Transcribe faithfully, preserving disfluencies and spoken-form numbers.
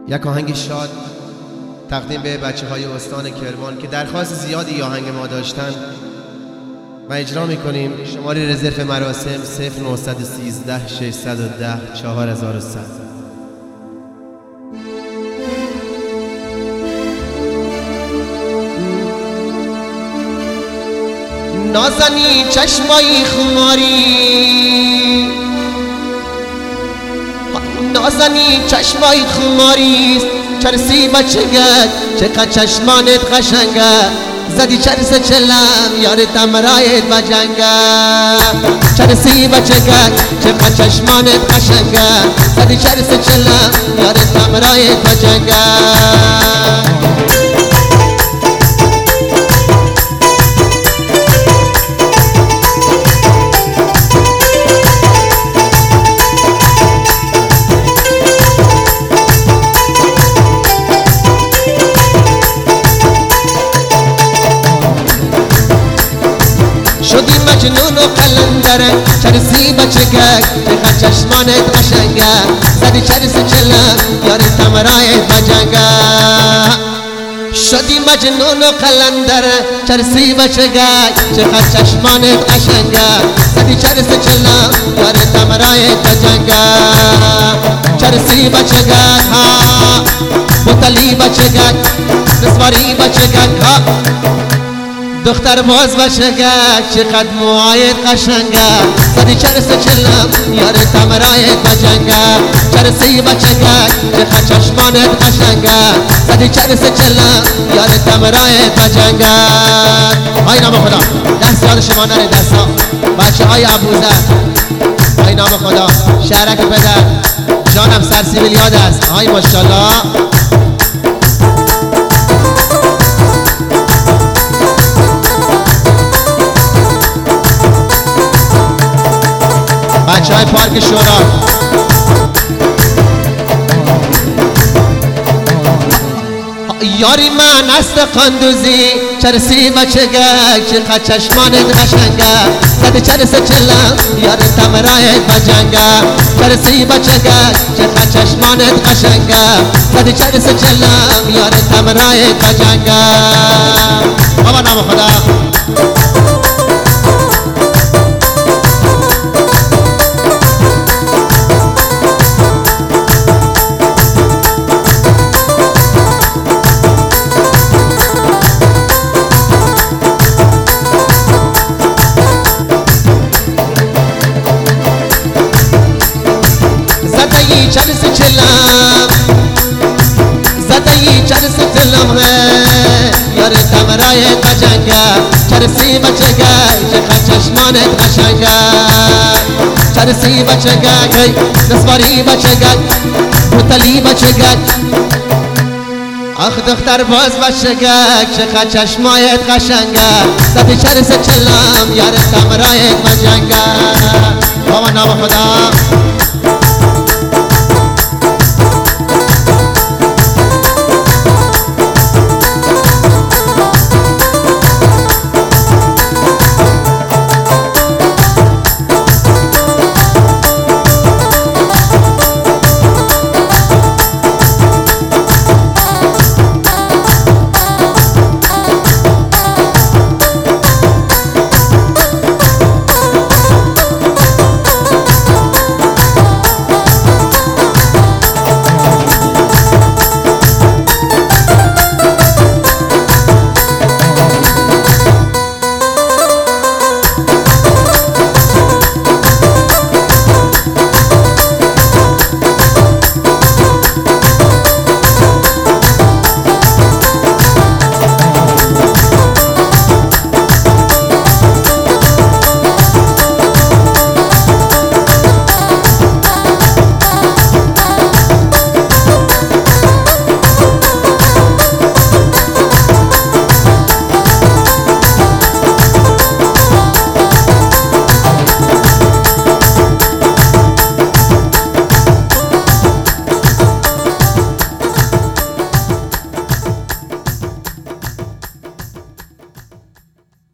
یک آهنگ شاد تقدیم به بچه های استان کرمان که درخواست زیادی آهنگ ما داشتن و اجرا میکنیم. شماره رزرو مراسم صفر نه یک سه شش یک صفر چهار هزار و صد. نازنی چشمای خماری، نازنی چشمای خماری، چرسی بچگت چقدر چشمانت قشنگه، زدی چرس چلم یار تمرایت بجنگه. چرسی بچگت چقدر چشمانت قشنگه، زدی چرس چلم یار تمرایت بجنگه. شدی مجنون و قلندره، چرسی بچگک چقدر چشمانت قشنگه، زدی چرس چلم یار تمرایت بجنگه. شدی مجنون و قلندره، چرسی بچگک چقدر چشمانت قشنگه، زدی چرس چلم یار تمرایت بجنگه. چرسی بچگک ها بطلی بچگک نسواری بچگک ها دختر باز بچگک چقدر موهایت قشنگه، زدی چرس چلم یار تمرایت بجنگه. چرسی بچگک چقدر چشمانت قشنگه، زدی چرس چلم یار تمرایت بجنگه. های نام خدا دست یاد شما نره، دستا بچه های ابوذر. های نام خدا شهرک پدر جانم سرسیبیل یاد است. های ماشاءالله. بچه های پارک شورا یاری من است قندوزی، چرسی بچگک چقدر چشمانت قشنگه، زدی چرس چلم یار تمرایت بجنگه. چرسی بچگک چقدر چشمانت قشنگه، زدی چرس چلم یار تمرایت بجنگه. بابا نام خدا. زدی چرس چلم زدی چرس چلم یار تمرایت بجنگه. چرسی بچگک چقدر چشمانت قشنگه، چرسی بچگک نسواری بچگک بطلی بچگک آخ دختر باز بچگک چقدر چشمایت قشنگه، زدی چرس چلم یار تمرایت بجنگه. بابا نام خدا.